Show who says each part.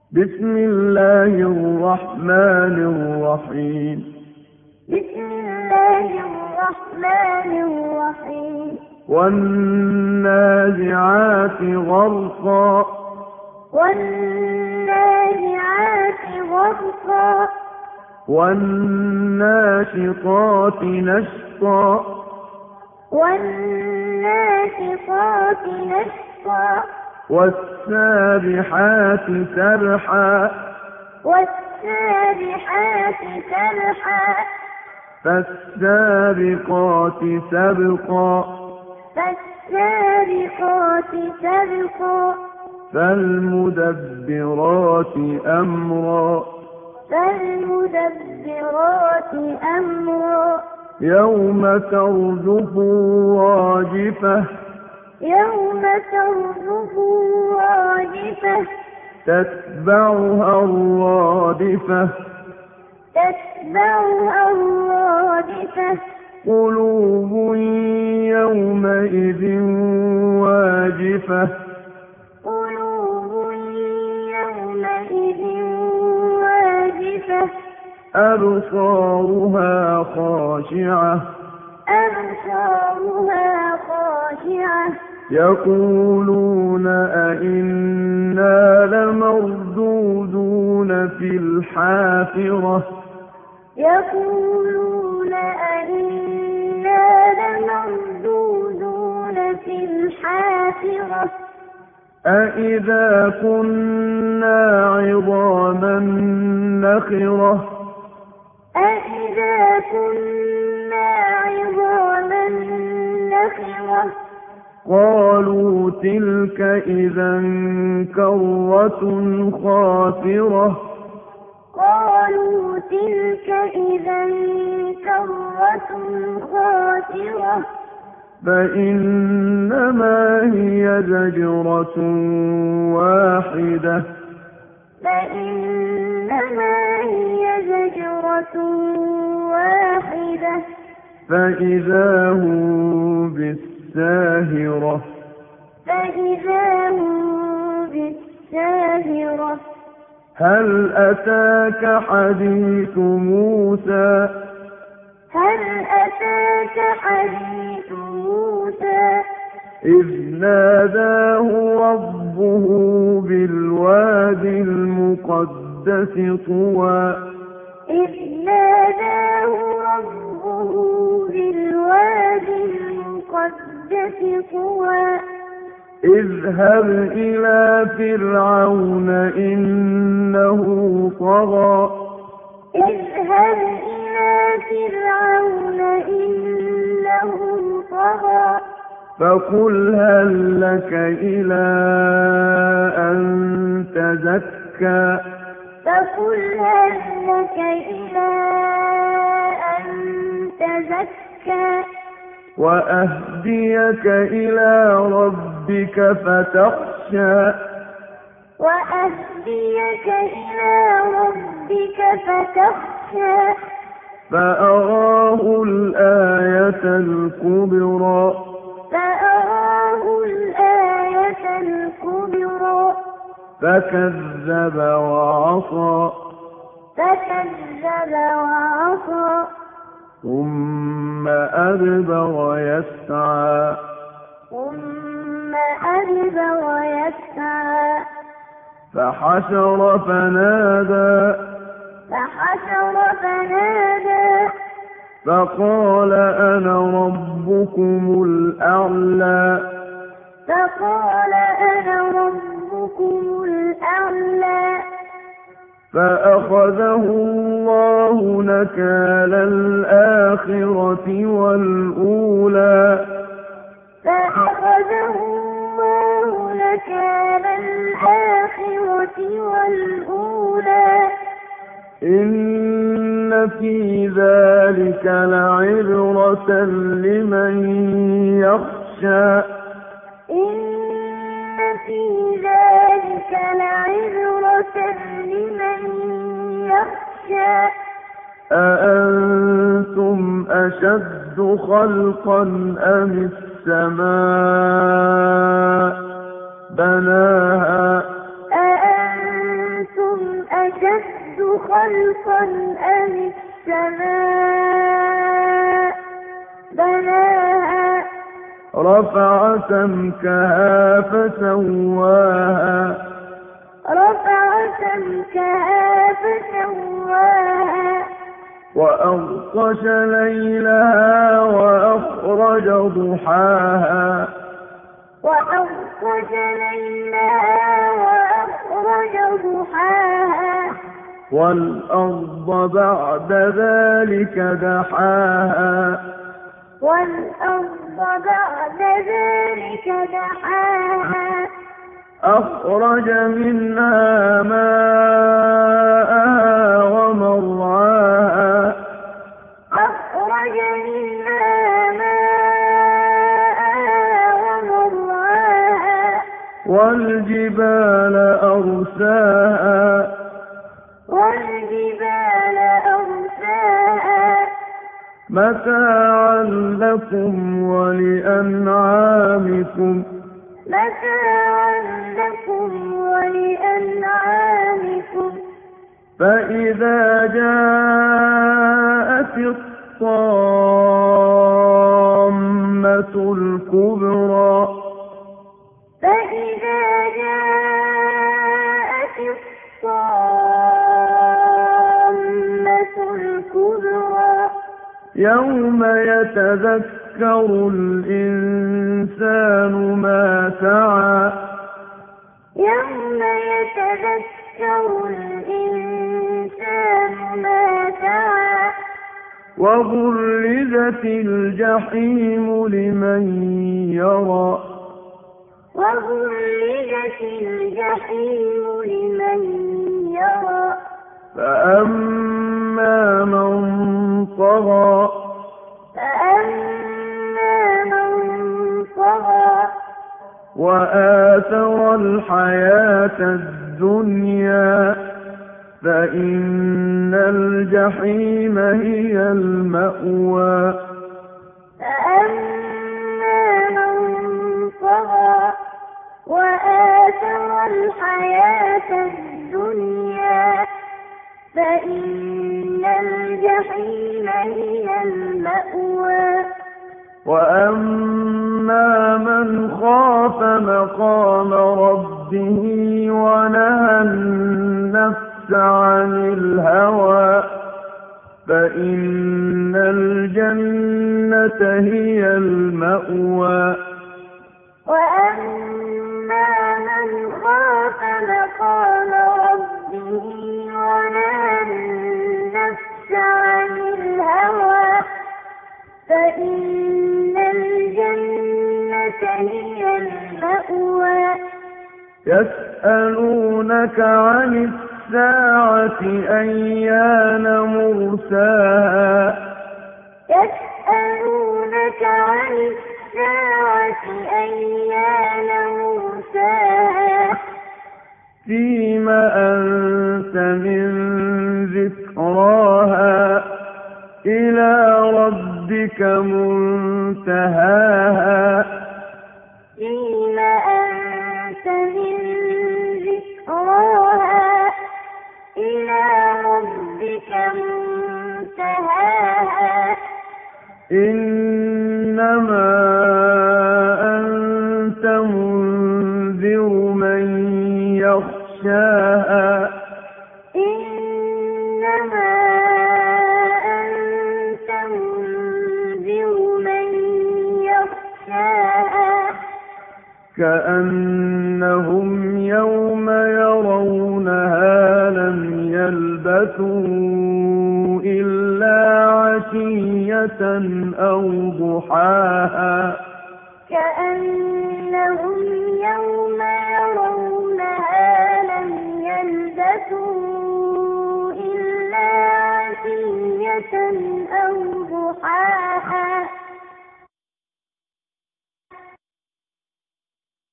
Speaker 1: بسم الله الرحمن الرحيم.
Speaker 2: بسم الله الرحمن الرحيم.
Speaker 1: والنازعات غرقا.
Speaker 2: والنازعات غرقا.
Speaker 1: والناشطات نشطا.
Speaker 2: والناشطات نشطا.
Speaker 1: والسابحات سبحا.
Speaker 2: والسابحات سبحا.
Speaker 1: فالسابقات سبقا.
Speaker 2: فالسابقات سبقا.
Speaker 1: فالمدبرات أمرا.
Speaker 2: فالمدبرات أمرا.
Speaker 1: يوم ترجف الراجفة.
Speaker 2: يوم ترجف الراجفة.
Speaker 1: تتبعها الرادفة.
Speaker 2: تتبعها الرادفة.
Speaker 1: قلوب يومئذ واجفة.
Speaker 2: قلوب يومئذ واجفة.
Speaker 1: أبصارها خاشعة.
Speaker 2: أبصارها خاشعة.
Speaker 1: يقولون أئنا لمردودون في الحافرة.
Speaker 2: يقولون أئنا لمردودون في الحافرة.
Speaker 1: أئذا كنا عظاما نخرة.
Speaker 2: أئذا كنا عظاما نخرة.
Speaker 1: قالوا تلك إذا كرة خاسرة.
Speaker 2: قالوا تلك إذا كرة خاسرة.
Speaker 1: فإنما هي زجرة واحدة.
Speaker 2: فإنما هي زجرة واحدة.
Speaker 1: فإذا هم بالساهرة.
Speaker 2: فإذا هم بالساهرة.
Speaker 1: هل أتاك حديث موسى.
Speaker 2: هل أتاك حديث موسى.
Speaker 1: إذ ناداه ربه بالوادي المقدس طوى.
Speaker 2: إذ ناداه ربه بالوادي المقدس طوى.
Speaker 1: اذهب إلى فرعون إنه طغى.
Speaker 2: اذهب إلى فرعون إنه طغى.
Speaker 1: فقل هل لك إلى أن تزكى.
Speaker 2: فقل هل لك إلى أن تزكى.
Speaker 1: وأهديك إلى ربك فتخشى.
Speaker 2: وأهديك إلى ربك فتخشى.
Speaker 1: فأراه الآية الكبرى.
Speaker 2: فأراه الآية الكبرى.
Speaker 1: فكذب وعصى.
Speaker 2: فكذب وعصى.
Speaker 1: ثم أدبر يسعى.
Speaker 2: ثم أدبر يسعى.
Speaker 1: فحشر فنادى.
Speaker 2: فحشر فنادى.
Speaker 1: فقال أنا ربكم الأعلى.
Speaker 2: فقال أنا ربكم الأعلى.
Speaker 1: فأخذه الله نكال الآخرة والأولى.
Speaker 2: فأخذه الله نكال الآخرة والأولى.
Speaker 1: إن في ذلك لعبرة لمن يخشى.
Speaker 2: إن في ذلك لعبرة لمن يخشى.
Speaker 1: أأنتم أشد خلقا أم السماء بناها.
Speaker 2: أأنتم أشد خلقا أم السماء بناها
Speaker 1: رفع سمكها فسواها
Speaker 2: رفع سمكها فسواها
Speaker 1: وأغطش ليلها وأخرج ضحاها
Speaker 2: وأغطش ليلها وأخرج ضحاها
Speaker 1: والأرض بعد ذلك دحاها
Speaker 2: والأرض بعد ذلك دحاها
Speaker 1: أخرج منها ماءها ومرعاها
Speaker 2: أخرج منها ماءها ومرعاها
Speaker 1: والجبال أرساها
Speaker 2: والجبال أرساها
Speaker 1: متاعا لكم ولأنعامكم
Speaker 2: متاعا لكم ولأنعامكم
Speaker 1: فإذا جاءت الطامة الكبرى
Speaker 2: فإذا جاءت الطامة الكبرى
Speaker 1: يوم يتذكر الإنسان ما سعى
Speaker 2: يوم يتذكر الإنسان ما سعى
Speaker 1: وبرزت الجحيم لمن يرى
Speaker 2: وبرزت الجحيم لمن يرى
Speaker 1: فأما من طغى
Speaker 2: فأما من طغى
Speaker 1: وآثر الحياة الدنيا فإن الجحيم هي المأوى
Speaker 2: فأما من طغى وآثر الحياة الدنيا فإن الجحيم هي المأوى
Speaker 1: وأما من خاف مقام ربه ونهى النفس عن الهوى فإن الجنة هي المأوى
Speaker 2: وأما من خاف مقام ربه ونهى النفس عن الهوى فإن الجنة هي المأوى
Speaker 1: يسألونك عن الساعة أيان مرساها
Speaker 2: يسألونك عن الساعة أيان مرساها
Speaker 1: فيما أنت من ذكراها إلى ربك منتهاها
Speaker 2: فيما أنت من ذكراها إلى ربك منتهاها
Speaker 1: إنما أنت منذر من يخشاها
Speaker 2: إنما أنت منذر من يخشاها
Speaker 1: كأنهم يوم يرونها لم يلبثوا إلا عشية أو ضحاها
Speaker 2: كأنهم يوم يرونها لم يلبثوا